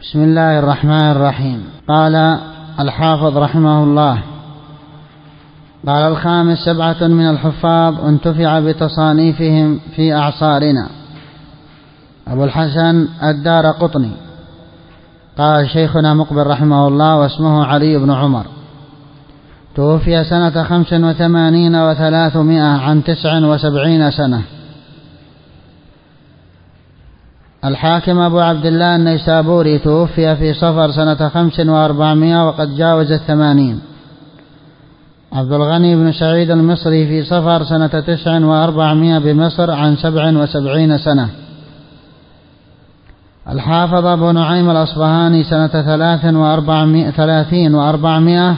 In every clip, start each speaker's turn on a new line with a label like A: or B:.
A: بسم الله الرحمن الرحيم. قال الحافظ رحمه الله: قال الخامس: 7 من الحفاظ انتفع بتصانيفهم في أعصارنا: أبو الحسن الدارقطني. قال شيخنا مقبل رحمه الله واسمه علي بن عمر، توفي سنة 85 و300 عن 79 سنة. الحاكم أبو عبد الله النيسابوري توفي في صفر سنة 5400 وقد جاوز 80. عبد الغني بن سعيد المصري في صفر سنة 4900 بمصر عن 77 سنة. الحافظ أبو نعيم الأصبهاني سنة 30 و400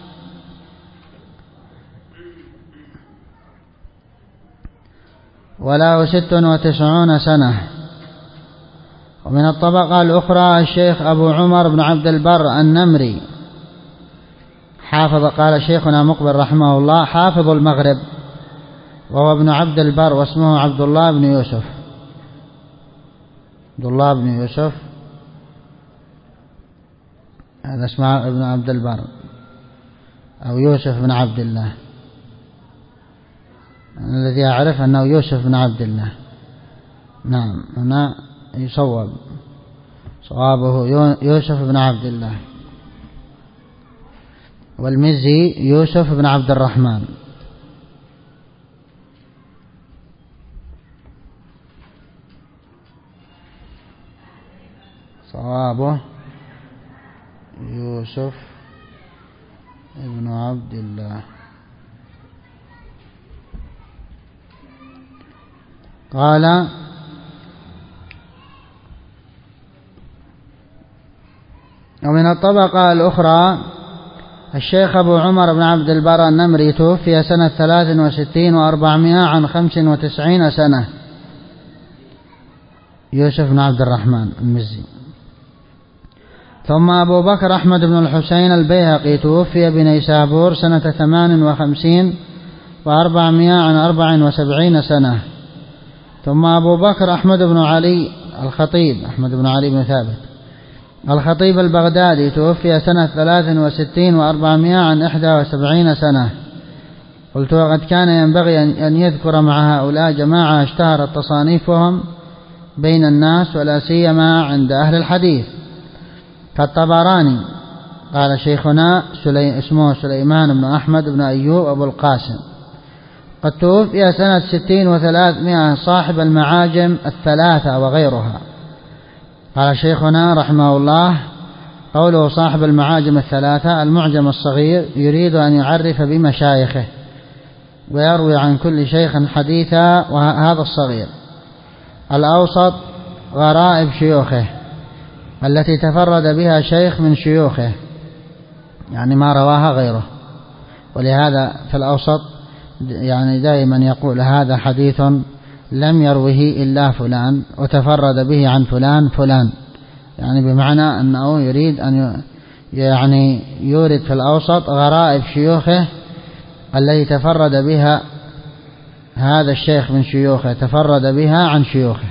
A: وله 96 سنة. ومن الطبقة الأخرى الشيخ أبو عمر بن عبد البر النمري، حافظ. قال شيخنا مقبل رحمه الله: حافظ المغرب، وهو ابن عبد البر واسمه عبد الله بن يوسف. عبد الله بن يوسف هذا اسمه ابن عبد البر، أو يوسف بن عبد الله. الذي أعرف أنه يوسف بن عبد الله. نعم، هنا يصوب، صوابه يوسف بن عبد الله، والمزي يوسف بن عبد الرحمن. صوابه يوسف بن عبد الله. قال: ومن الطبقة الأخرى الشيخ أبو عمر بن عبد البر النمري توفي سنة 63 و400 عن 95 سنة. يوسف بن عبد الرحمن المزي. ثم أبو بكر أحمد بن الحسين البيهقي توفي بنيسابور سنة 58 و400 عن 74 سنة. ثم أبو بكر أحمد بن علي الخطيب، أحمد بن علي بن ثابت الخطيب البغدادي توفي سنة 63 و400 عن 71 سنة. قلت: وقد كان ينبغي أن يذكر مع هؤلاء جماعة اشتهرت تصانيفهم بين الناس ولا سيما عند أهل الحديث كالطبراني. قال شيخنا اسمه سليمان بن أحمد بن أيوب أبو القاسم، قد توفي سنة 60 و300، صاحب المعاجم الثلاثة وغيرها. قال شيخنا رحمه الله: قوله صاحب المعاجم الثلاثة، المعجم الصغير يريد أن يعرف بمشايخه ويروي عن كل شيخ حديثا، وهذا الصغير. الأوسط غرائب شيوخه التي تفرد بها شيخ من شيوخه، يعني ما رواها غيره. ولهذا في الأوسط يعني دائما يقول: هذا حديث لم يروه إلا فلان وتفرد به عن فلان، يعني بمعنى أنه يريد أن يعني يورد في الأوسط غرائب شيوخه التي تفرد بها هذا الشيخ من شيوخه، تفرد بها عن شيوخه.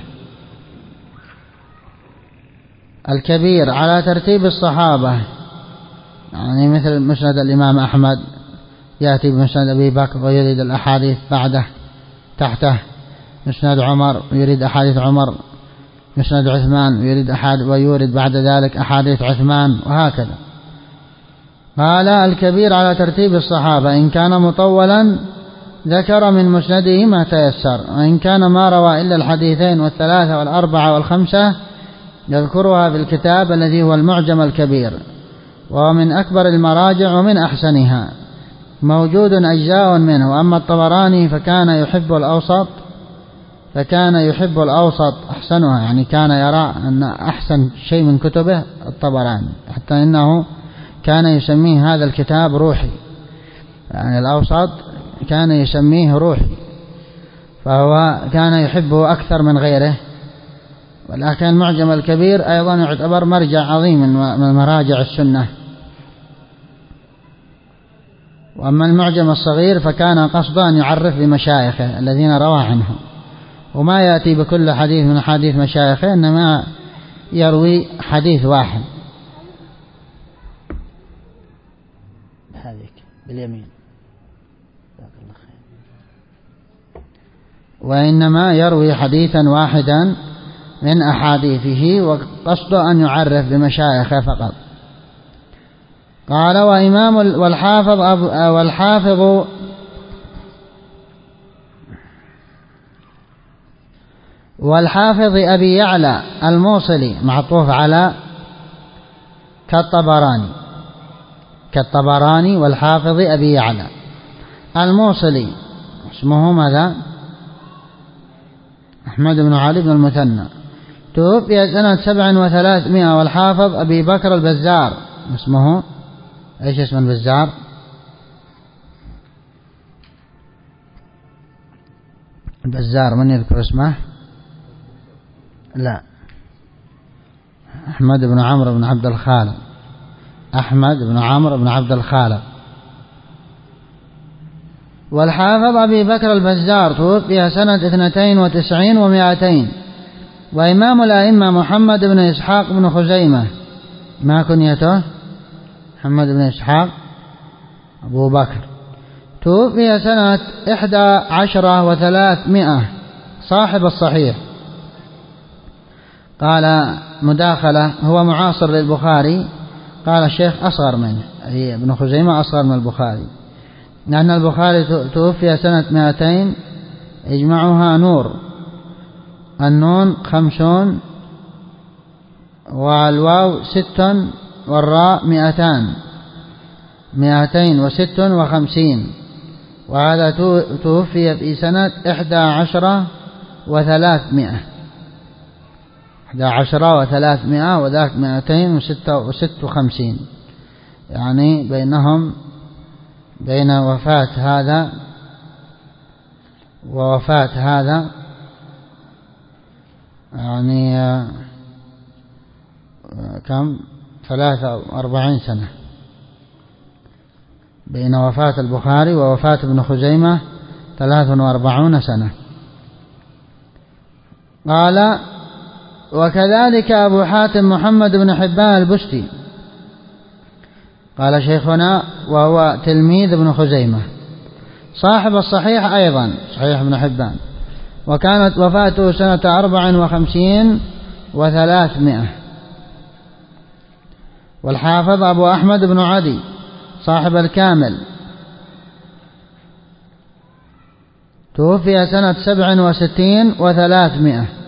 A: الكبير على ترتيب الصحابة، يعني مثل مسند الإمام أحمد يأتي بمسند أبي بكر ويريد الأحاديث بعده تحته. مسند عمر يريد أحاديث عمر، مسند عثمان يريد ويورد بعد ذلك أحاديث عثمان، وهكذا. قال: الكبير على ترتيب الصحابة، إن كان مطولا ذكر من مسنده ما تيسر، وإن كان ما روى إلا الحديثين والثلاثة والأربعة والخمسة يذكرها في الكتاب الذي هو المعجم الكبير، وهو من أكبر المراجع ومن أحسنها، موجود أجزاء منه. وأما الطبراني فكان يحب الأوسط أحسنها، يعني كان يرى أن أحسن شيء من كتبه الطبراني، حتى إنه كان يسميه هذا الكتاب روحي، يعني الأوسط كان يسميه روحي، فهو كان يحبه أكثر من غيره. ولكن المعجم الكبير أيضا يعتبر مرجع عظيم من مراجع السنة. وأما المعجم الصغير فكان قصده أن يعرف بمشايخه الذين روى عنهم، وما يأتي بكل حديث من حديث مشايخه، إنما يروي حديث واحد. هذيك باليمين. وإنما يروي حديثا واحدا من أحاديثه وقصده أن يعرف بمشايخه فقط. قال وإمام والحافظ أبي يعلى الموصلي معطوف على كالطبراني والحافظ أبي يعلى الموصلي اسمه ماذا؟ أحمد بن علي بن المثنى، توفي سنة 700 والحافظ أبي بكر البزار اسمه ايش اسم البزار؟ البزار من يذكر اسمه؟ لا، أحمد بن عمرو بن عبد الخالق، أحمد بن عمرو بن عبد الخالق. والحافظ أبي بكر البزار توفي سنة 92 و200. وإمام الأئمة محمد بن إسحاق بن خزيمة، ما كنيته؟ محمد بن إسحاق أبو بكر، توفي سنة 11 و300، صاحب الصحيح. قال مداخلة، هو معاصر للبخاري. قال الشيخ أصغر منه، أي ابن خزيمة أصغر من البخاري، لأن البخاري توفي سنة 200 يجمعها نور، النون 50 والواو 6 والراء 256، وهذا توفي في سنة 11 و300 وذاك 256، يعني بين وفاة هذا ووفاة هذا يعني كم 43 سنة، بين وفاة البخاري ووفاة ابن خزيمة 43 سنة. قال وكذلك أبو حاتم محمد بن حبان البستي، قال شيخنا وهو تلميذ ابن خزيمة صاحب الصحيح أيضا، صحيح ابن حبان، وكانت وفاته سنة 54 و300. والحافظ أبو أحمد بن عدي صاحب الكامل، توفي سنة 67 و300.